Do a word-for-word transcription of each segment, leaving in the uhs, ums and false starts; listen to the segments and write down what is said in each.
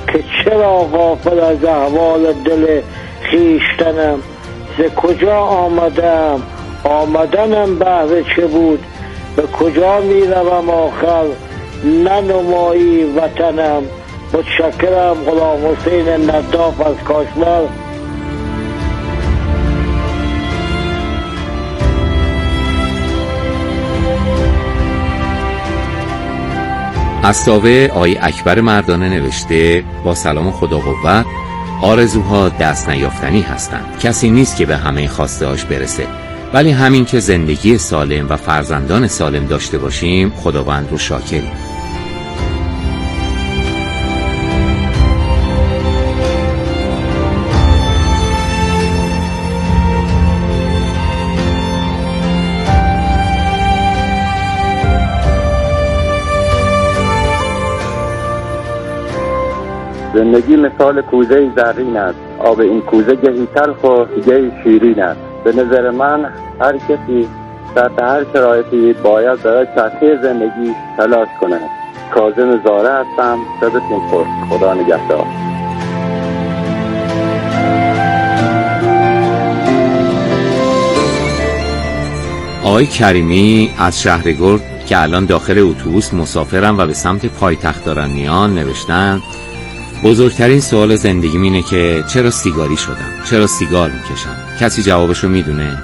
که چرا غافل از احوال دل خیشتنم. ز کجا آمدم آمدنم بهر چه بود، به کجا می روم آخر ننمایی وطنم. متشکرم. غلام حسین نداف از کاشمر. از تاوه آقای اکبر مردانه نوشته: با سلام و خدا قوت، آرزوها دست نیافتنی هستند. کسی نیست که به همه خواسته‌هاش برسه، ولی همین که زندگی سالم و فرزندان سالم داشته باشیم خداوند رو شاکریم. زندگی مثال کوزه زرین است. آب این کوزه گهی تلخ و گهی شیرین است. به نظر من هر کسی در هر شرایطی باید برای چرخه زندگی تلاش کنه. کاظم زاره هستم. شبتون خوش. خدا نگهدار. آقای کریمی از شهرگرد که الان داخل اتوبوس مسافرم و به سمت پایتخت دارن میان نوشتن: بزرگترین سوال زندگیم اینه که چرا سیگاری شدم؟ چرا سیگار میکشم؟ کسی جوابشو میدونه؟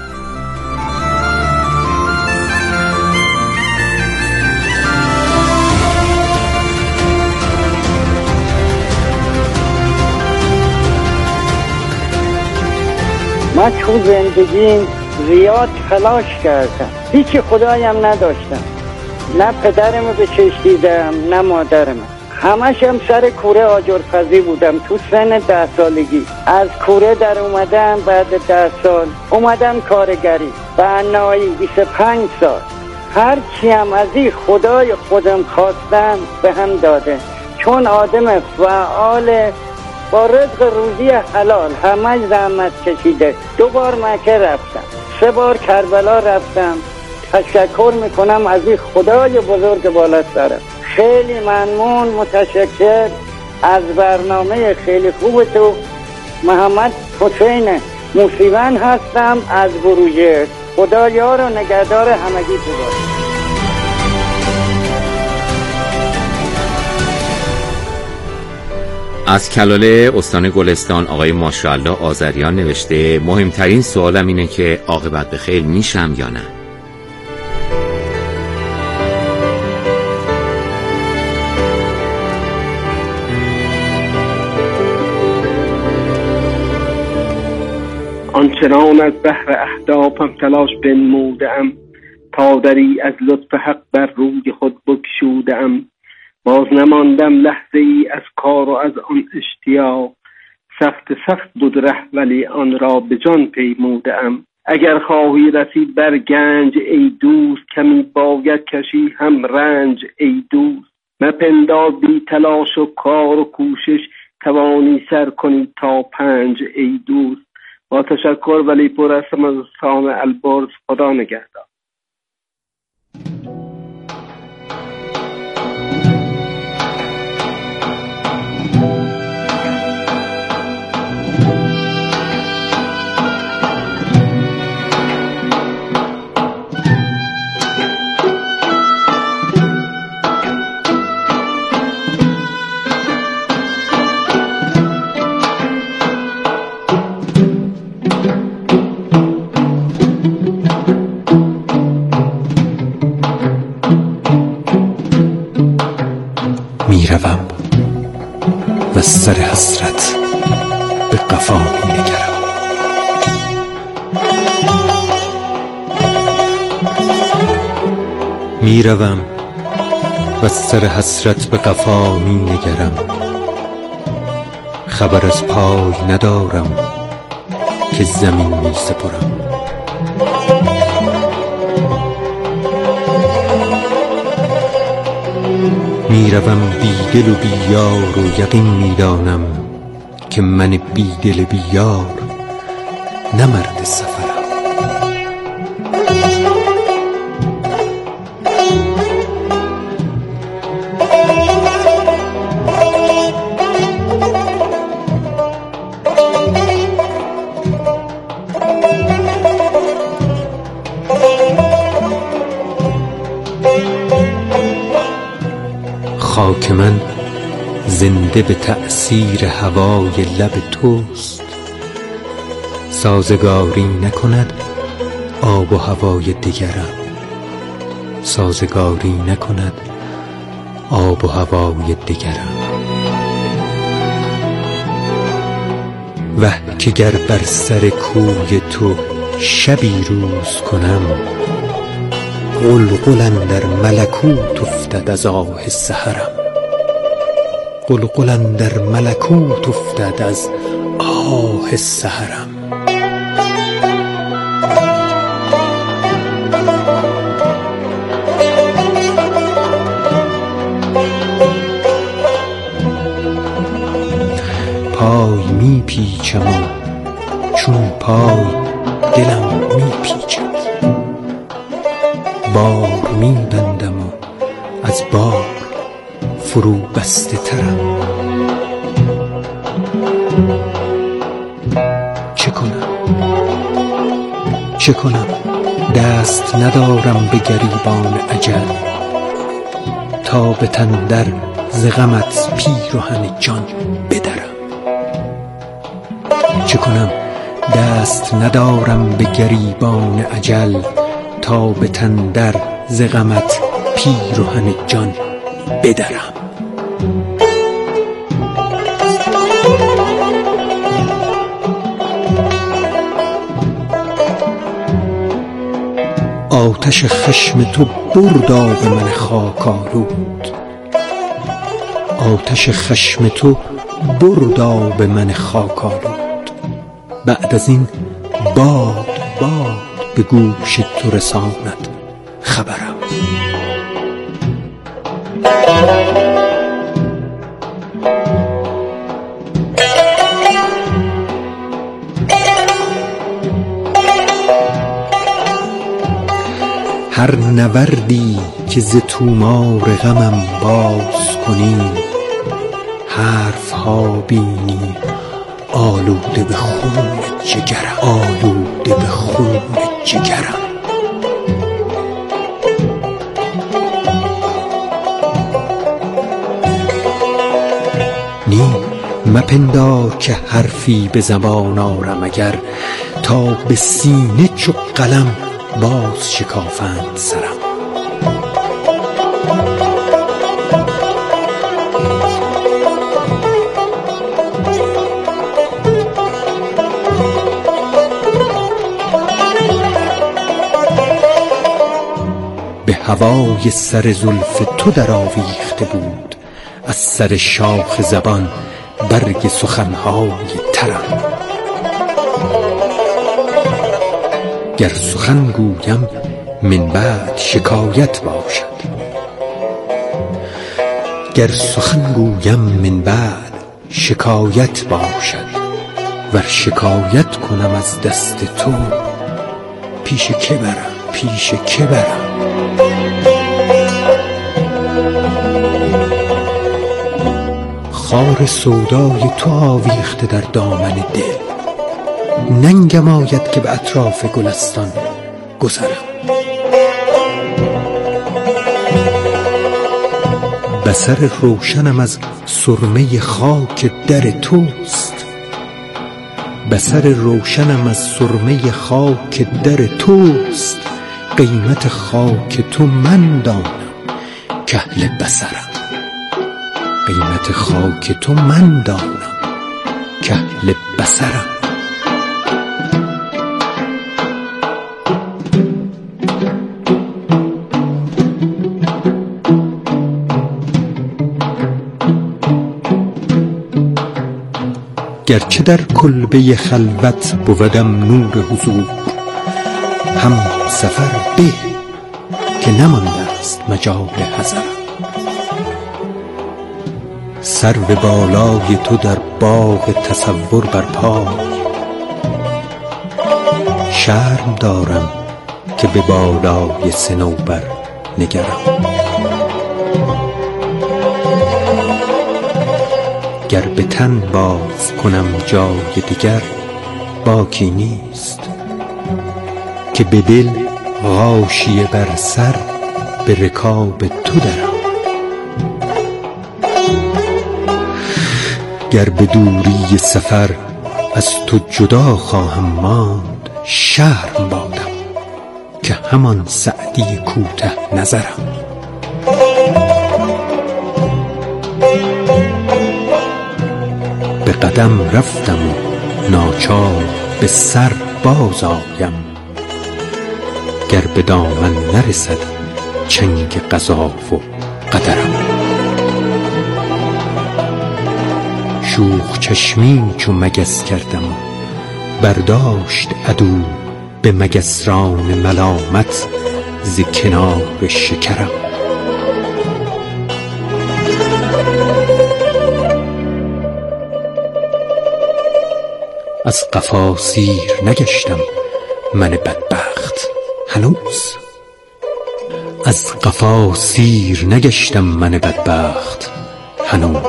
من تو زندگیم زیاد تلاش کردم، هیچ خدایم نداشتم، نه پدرمو به چشم دیدم نه مادرمو. همش هم سر کوره آجرپزی بودم. تو سن ده سالگی از کوره در اومدم. بعد ده سال اومدم کارگری بنایی. بیست و پنج سال هر چی هم از این خدای خودم خواستم به هم داده، چون آدم فعال با رزق روزی حلال همش زحمت کشیده. دو بار مکه رفتم، سه بار کربلا رفتم. تشکر میکنم از این خدای بزرگ بالا سرم. خیلی ممنون، متشکر از برنامه خیلی خوب تو. محمد حسین موسیوند هستم از بروجرد. خدا یار و نگهدار همگی تو باشه. از کلاله استان گلستان آقای ماشاءالله آذریان نوشته: مهمترین سوالم اینه که عاقبت به خیر میشم یا نه؟ آنچنان از بحر اهدافم تلاش بنمودم، تا دری از لطف حق بر روی خود بگشودم. باز نماندم لحظه ای از کار و از آن اشتیاق، سخت سخت بود ره ولی آن را به جان پیمودم. اگر خواهی رسید بر گنج ای دوست، کمی باید کشی هم رنج ای دوست. مپندار بی تلاش و کار و کوشش، توانی سر کنی تا پنج ای دوست. با تشکر ولی پر هستم از استان البرز. خدا نگهدار. میروم و سر حسرت به قفا می‌نگرم. میروم و سر حسرت به قفا می‌نگرم. خبر از پای ندارم که زمین می‌سپرم. میروم بی دل و بی یار و یقین میدانم که من بی دل بی یار نه مرد سفرم. خاک من زنده به تأثیر هوای لب توست. سازگاری نکند آب و هوای دیگرم، سازگاری نکند آب و هوای دیگرم. وه که گر بر سر کوی تو شبی روز کنم، قلقل اندر ملکوت افتد از آه سحرم، قلقل اندر ملکوت افتد از آه سحرم. پای می پیچم و چون پای دلم می پیچد، بار می بندم و از بار فرو بسته ترم. چه کنم چه کنم دست ندارم به گریبان اجل، تا به تن در ز غمت پیرهن جان بدرم. چه کنم دست ندارم به گریبان اجل، تا به تن در ز غمت پیرهن جان بدرم. آتش خشم تو برد آب من خاک آلود، آتش خشم تو برد آب من خاک آلود. بعد از این باد باد به گوش تو رساند خبرم. هر نوردی که ز طومار غمم باز کنی، حرف ها بینی آلوده به خون جگرم، آلوده به خون جگرم. نی مپندار که حرفی به زبان آرم اگر، تا به سینه چو قلم باز شکافند سرم. به هوای سر زلف تو در آویخته بود از سر شاخ زبان برگ سخنهای ترم. گر سخن گویم من بعد شکایت باشد، گر سخن گویم من بعد شکایت باشد، ور شکایت کنم از دست تو پیش که برم، پیش که برم. خار سودای تو آویخته در دامن دل، ننگم آید که به اطراف گلستان گذرم. بصر روشنم از سرمه خاک در توست، بصر روشنم از سرمه خاک در توست. قیمت خاک تو من دانم کاهل بصرم، قیمت خاک تو من دانم کاهل بصرم. گرچه در کلبه خلوت بودم نور حضور، هم سفر به که نمانده است مجال حذرم. سرو بالای تو در باغ تصور برپای، شرم دارم که به بالای صنوبر نگرم. گر به تن باز کنم جای دیگر باکی نیست، که به دل غاشیه بر سر به رکاب تو درم. گر به دوری سفر از تو جدا خواهم ماند شرم بادم که همان سعدی کوته نظرم. به قدم رفتم و ناچار به سر باز آیم گر به دامن نرسد چنگ قضا و قدرم. شوخ چشمی چو مگس کردم برداشت عدو به مگسران ملامت ز کنار شکرم. از قفا سیر نگشتم من بدبخت هنوز، از قفا سیر نگشتم من بدبخت هنوز.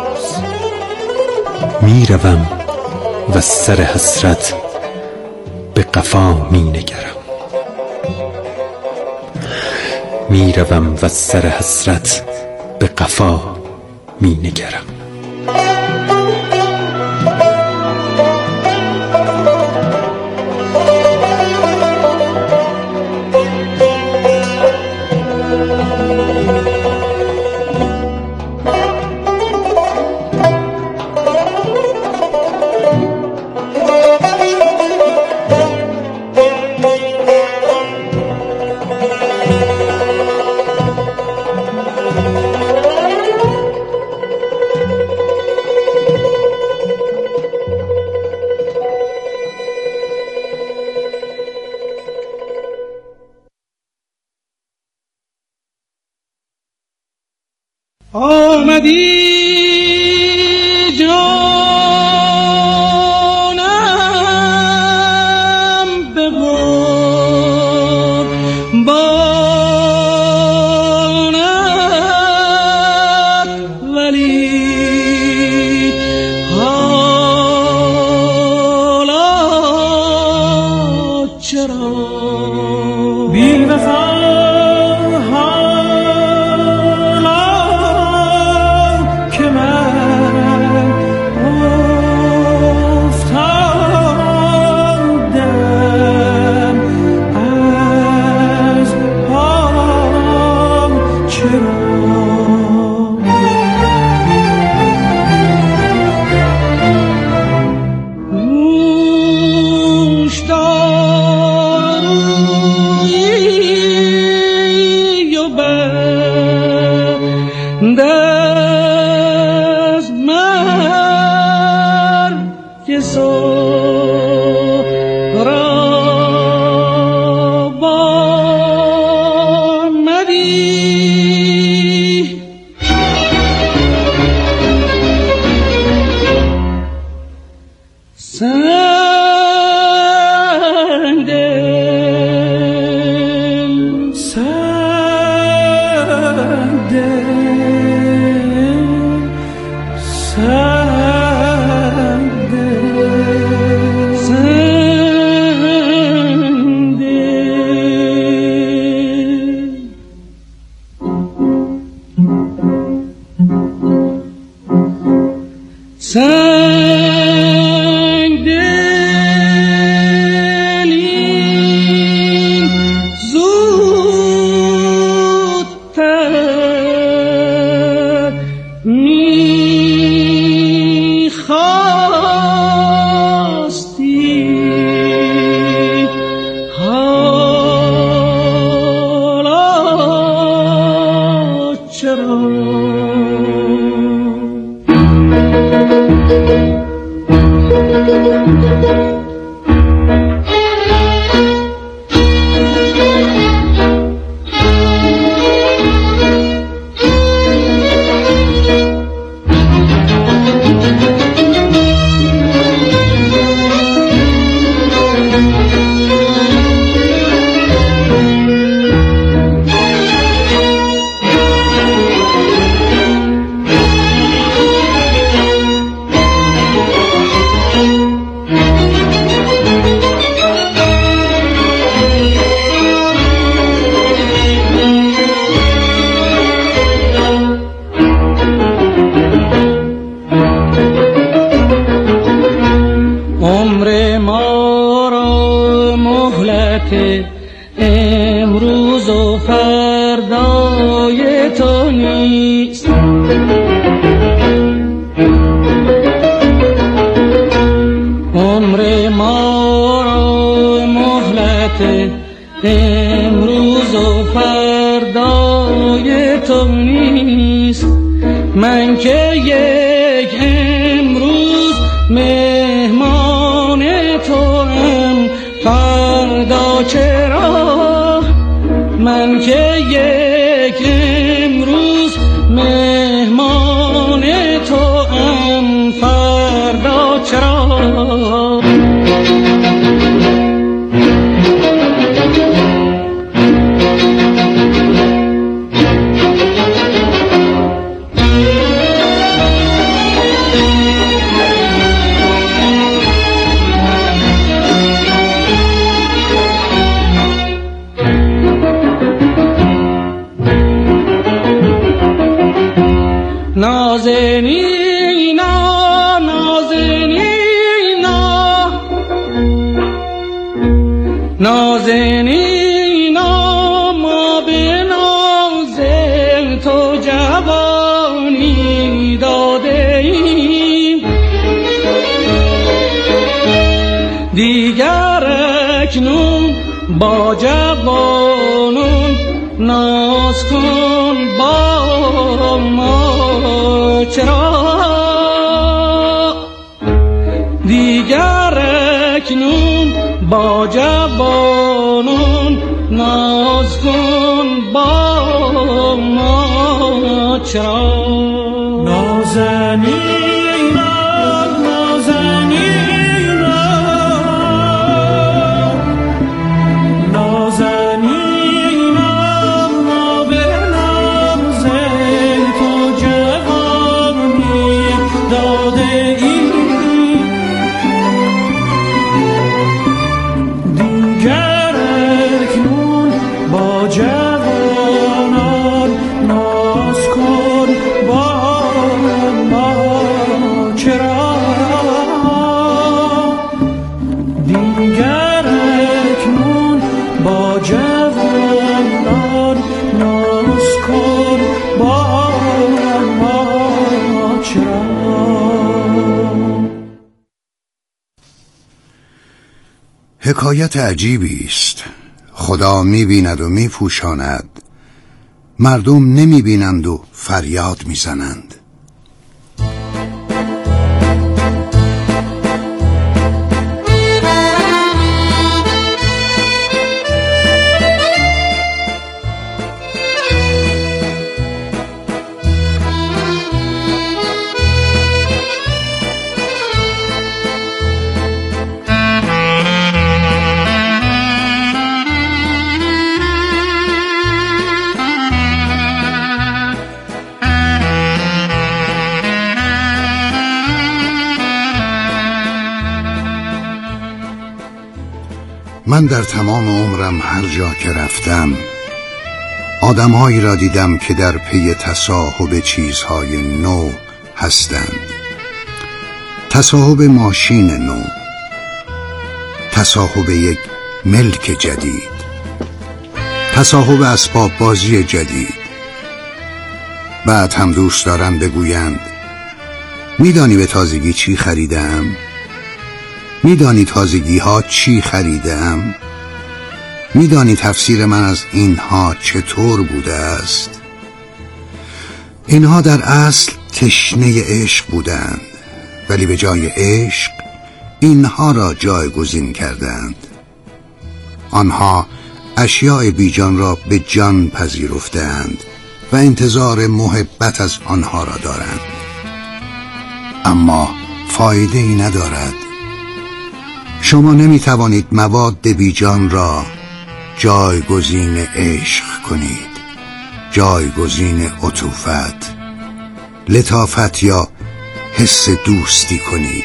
می روم و سر حسرت به قفا می نگرم، می روم و سر حسرت به قفا می نگرم. آمدی جانم به قربانت ولی حالا چرا بی وفا سنگ دلی زودتر می‌خواستی حالا چرا امروز و فردای تو نیست. من که یک امروز مهمان توام، فردا چرا؟ من که یک امروز مهمان توام، فردا چرا؟ نازنینا نازنینا نازنینا، ما به ناز تو جوانی داده ایم، دیگر اکنون با جوانون ناز کن با ما. چرا دیگر اکنون با جوانون ناز کن با ما؟ چرا نازنین حکایت عجیبی است. خدا می‌بیند و می‌پوشاند، مردم نمی‌بینند و فریاد می‌زنند. من در تمام عمرم هر جا که رفتم آدم‌هایی را دیدم که در پی تصاحب چیزهای نو هستند. تصاحب ماشین نو، تصاحب یک ملک جدید، تصاحب اسباب بازی جدید. بعد هم دوست دارند بگویند میدانی به تازگی چی خریدم؟ میدانی تازگی ها چی خریدم؟ میدانی تفسیر من از اینها چطور بوده است؟ اینها در اصل تشنه عشق بودند، ولی به جای عشق اینها را جایگزین کردند. آنها اشیاء بیجان را به جان پذیرفتند و انتظار محبت از آنها را دارند، اما فایده ای ندارد. شما نمی توانید مواد بیجان را جایگزین عشق کنید، جایگزین عطوفت، لطافت یا حس دوستی کنید.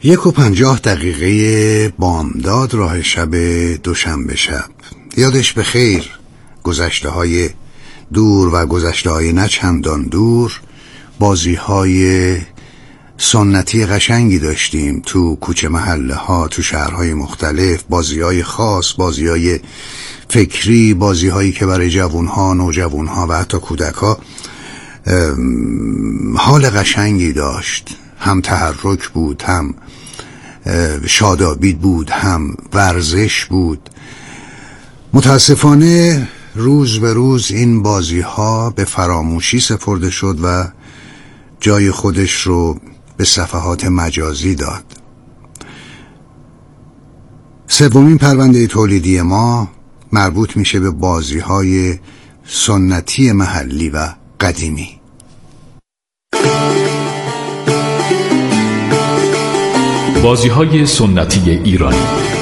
یک و پنجاه دقیقه بامداد راه شب دوشنبه شب. یادش به خیر گذشته های دور و گذشته های نه چندان دور، بازی های سنتی قشنگی داشتیم تو کوچه محله ها، تو شهرهای مختلف، بازی های خاص، بازی های فکری، بازی هایی که برای جوون ها، نوجوان ها و حتی کودک ها حال قشنگی داشت. هم تحرک بود، هم شادابی بود، هم ورزش بود. متاسفانه روز به روز این بازی ها به فراموشی سپرده شد و جای خودش رو به صفحات مجازی داد. سومین پرونده تولیدی ما مربوط میشه به بازی های سنتی محلی و قدیمی. بازی های سنتی ایرانی.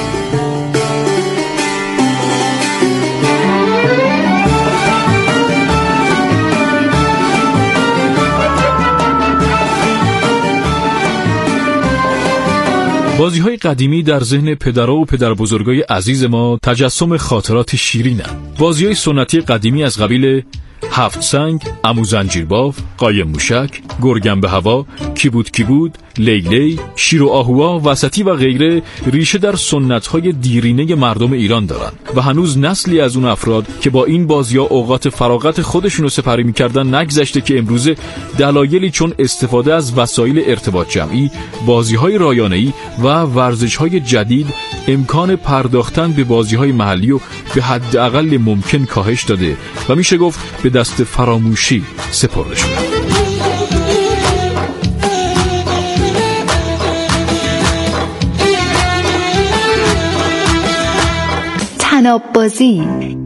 بازی های قدیمی در ذهن پدرها و پدر بزرگای عزیز ما تجسم خاطرات شیرینند. بازی های سنتی قدیمی از قبیل هفت سنگ، عمو زنجیرباف، قایم موشک، گرگم به هوا، کی بود کی بود، لیلی، شیر و آهوها، وسطی و غیره ریشه در سنت‌های دیرینه مردم ایران دارند و هنوز نسلی از اون افراد که با این بازی‌ها اوقات فراغت خودشون رو سپری می‌کردن نگذشته که امروزه دلایلی چون استفاده از وسایل ارتباط جمعی، بازی‌های رایانه‌ای و ورزش‌های جدید امکان پرداختن به بازی‌های محلی رو به حداقل ممکن کاهش داده و میشه گفت به دست فراموشی سپرده شده. طناب بازی.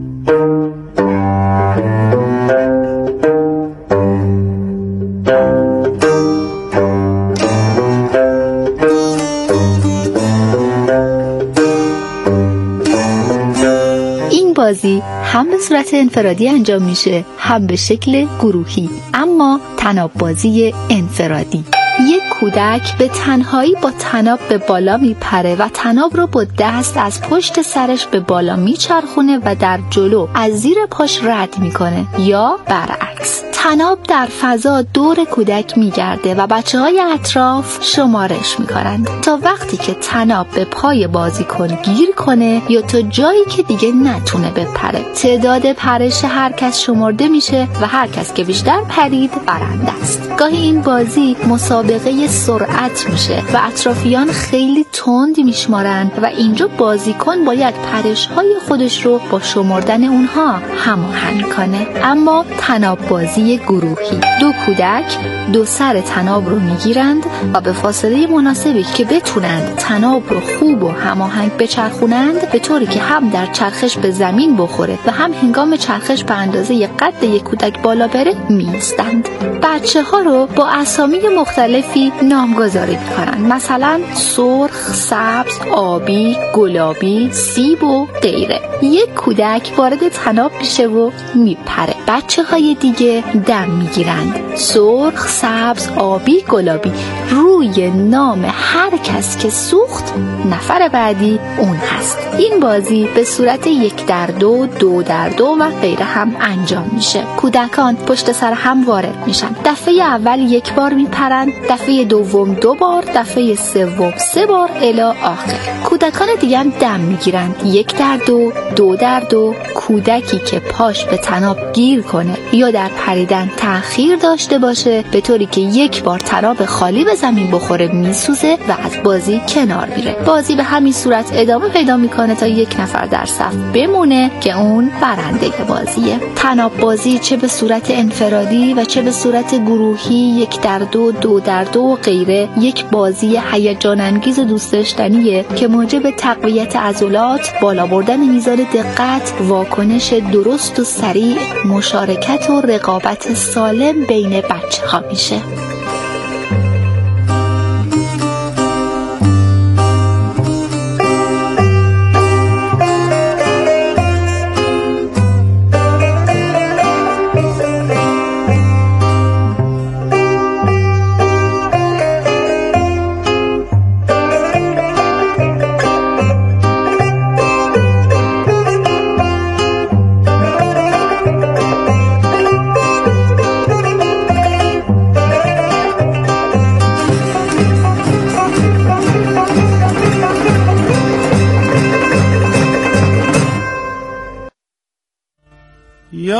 این بازی هم به صورت انفرادی انجام میشه هم به شکل گروهی، اما طناب بازی انفرادی. یک کودک به تنهایی با طناب به بالا میپره و طناب رو با دست از پشت سرش به بالا میچرخونه و در جلو از زیر پاش رد میکنه یا برعکس. طناب در فضا دور کودک میگرده و بچه‌های اطراف شمارش میکنند تا وقتی که طناب به پای بازیکن گیر کنه یا تا جایی که دیگه نتونه بپره. تعداد پرش هر کس شمرده میشه و هر کس که بیشتر پرید برنده است. گاهی این بازی مسابقه سرعت میشه و اطرافیان خیلی تند میشمارند و اینجا بازیکن باید پرش‌های خودش رو با شمردن اونها هماهنگ کنه. اما طناب بازی گروهی، دو کودک دو سر طناب رو میگیرند و به فاصله مناسبی که بتونند طناب رو خوب و هماهنگ بچرخونند به طوری که هم در چرخش به زمین بخوره و هم هنگام چرخش به اندازه قد یک کودک بالا بره میستند. بچه ها رو با اسامی مختلفی نامگذاری میکنن، مثلا سرخ، سبز، آبی، گلابی، سیب و غیره. یک کودک وارد طناب میشه و میپره، بچه های دیگه دم میگیرند. سرخ، سبز، آبی، گلابی روی نام هر کس که سوخت نفر بعدی اون هست. این بازی به صورت یک در دو، دو در دو و غیره هم انجام میشه. کودکان پشت سر هم وارد میشن. دفعه اول یک بار میپرند، دفعه دوم دو بار، دفعه سوم سه بار الی آخر. کودکان دیگه هم دم میگیرند، یک در دو، دو در دو. کودکی که پاش به طناب گیر کنه یا در پریدن تأخیر داشته باشه به طوری که یک بار طناب خالی به زمین بخوره میسوزه و از بازی کنار میره. بازی به همین صورت ادامه پیدا میکنه تا یک نفر در صف بمونه که اون برنده بازیه. طناب بازی چه به صورت انفرادی و چه به صورت گروهی، یک در دو، دو در دو و غیره، یک بازی هیجان انگیز و دوست داشتنیه که موجب تقویت عضلات، بالا بردن میزان دقت، واکنش درست و سریع، مشارکت و رقابت سالم بین بچه‌ها میشه.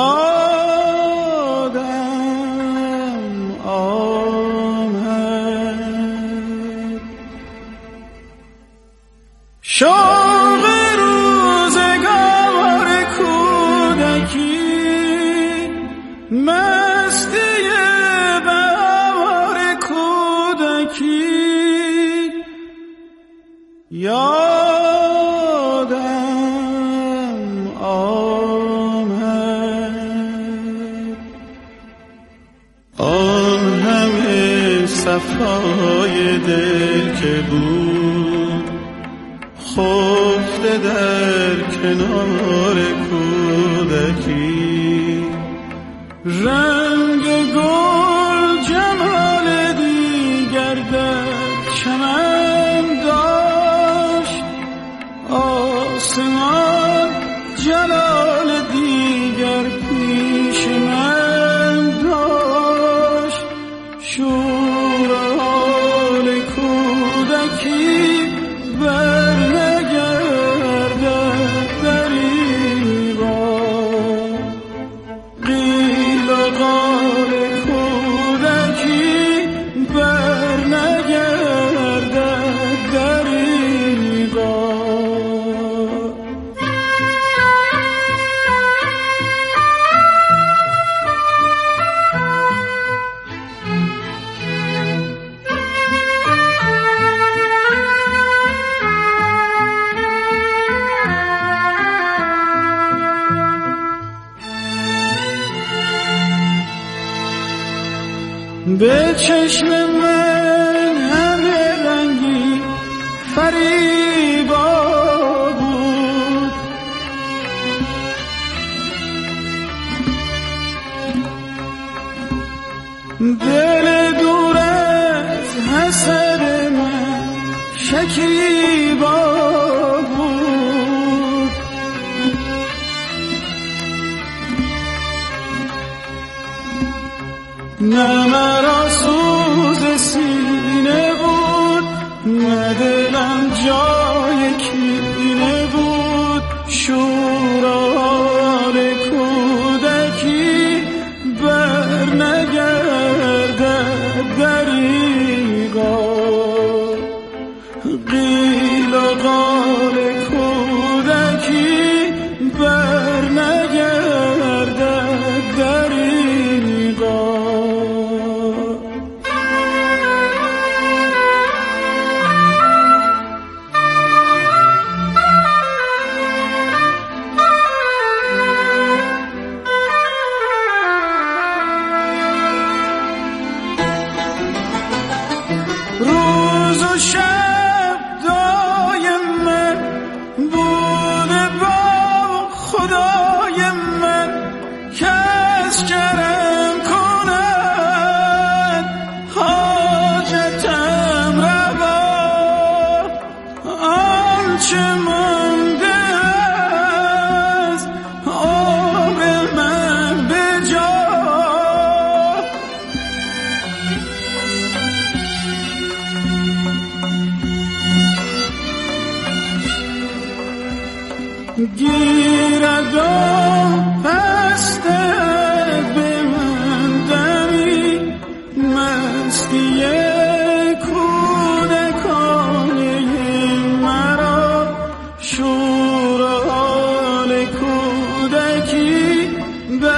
یادم آمد شوق روزگار کودکی مستی بهار کودکی یادم آمد آن همه صفای دل که بود خفته در کنار کودکی رنگ گل جمال دیگر در چمن داشت آسمان جلال دیگر پیش من داشت شور حال کودکی بر نگردد در این راه قیل و قال کودکی بر نگردد در این راه به چشم من همه رنگی فریبا بود دل دور از حسد من شکیبا بود نه مرا سوز سینه بود نه دلم جا